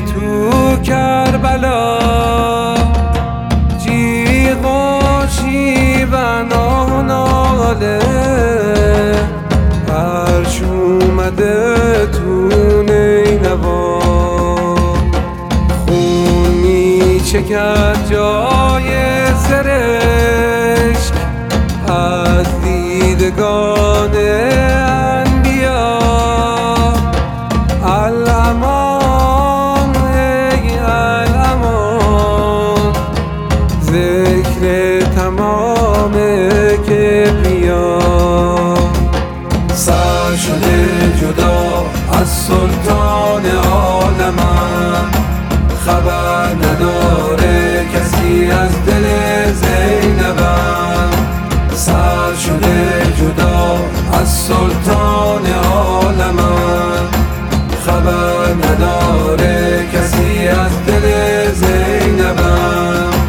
تو کربلا جیغ و شیون و ناله عرش اومده تو نینوا خون میچکد جای سرشک از دیدگان انبیا الامان ای الامان ذکر تمام کبریا سر شده جدا از سلطان عالمم خبر نداره کسی از دل زینبم سر شده جدا از سلطان عالمم خبر نداره کسی از دل زینبم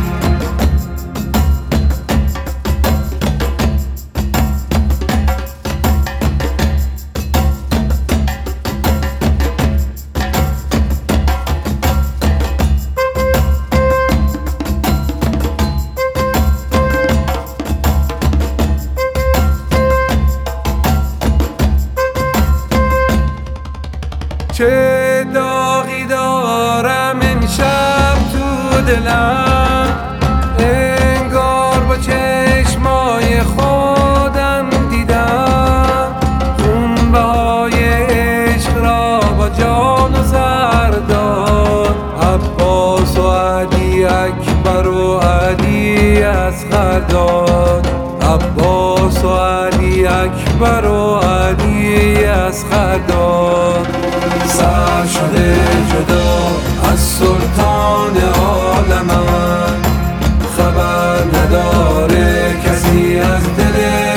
چه داغی دارم امشب تو دلم انگار با چشمای خودم دیدم خونبهای عشق را با جان و سردار عباس و علی اکبر و علی اصغر داد عباس و علی اکبر و علی اصغر داد سر شده جدا از سلطان عالمم خبر نداره کسی از دل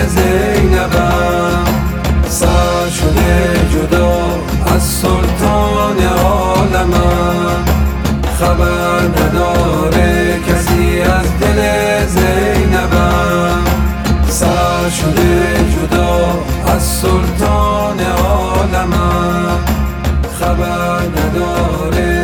زینبم سر شده جدا از سلطان عالمم خبر نداره کسی از دل زینبم سر شده جدا از سلطان عالمم خبر نداره